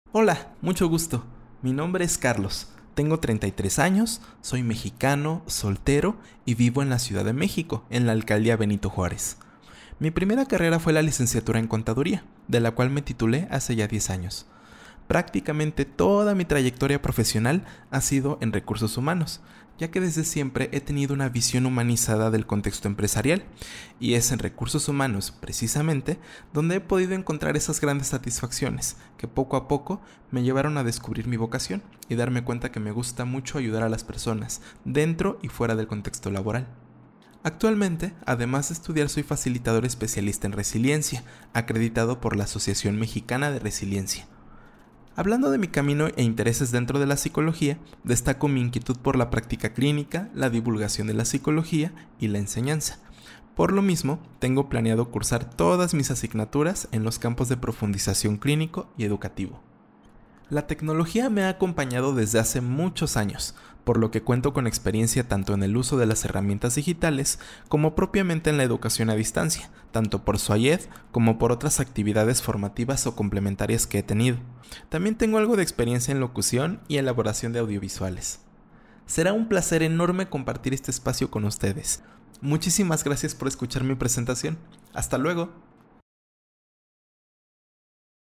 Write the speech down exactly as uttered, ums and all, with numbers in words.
Hola, mucho gusto. Mi nombre es Carlos. Tengo treinta y tres años, soy mexicano, soltero y vivo en la Ciudad de México, en la alcaldía Benito Juárez. Mi primera carrera fue la licenciatura en contaduría, de la cual me titulé hace ya diez años. Prácticamente toda mi trayectoria profesional ha sido en recursos humanos, ya que desde siempre he tenido una visión humanizada del contexto empresarial, y es en recursos humanos, precisamente, donde he podido encontrar esas grandes satisfacciones que poco a poco me llevaron a descubrir mi vocación y darme cuenta que me gusta mucho ayudar a las personas, dentro y fuera del contexto laboral. Actualmente, además de estudiar, soy facilitador especialista en resiliencia, acreditado por la Asociación Mexicana de Resiliencia. Hablando de mi camino e intereses dentro de la psicología, destaco mi inquietud por la práctica clínica, la divulgación de la psicología y la enseñanza. Por lo mismo, tengo planeado cursar todas mis asignaturas en los campos de profundización clínico y educativo. La tecnología me ha acompañado desde hace muchos años, por lo que cuento con experiencia tanto en el uso de las herramientas digitales como propiamente en la educación a distancia, tanto por SUAYED como por otras actividades formativas o complementarias que he tenido. También tengo algo de experiencia en locución y elaboración de audiovisuales. Será un placer enorme compartir este espacio con ustedes. Muchísimas gracias por escuchar mi presentación. Hasta luego.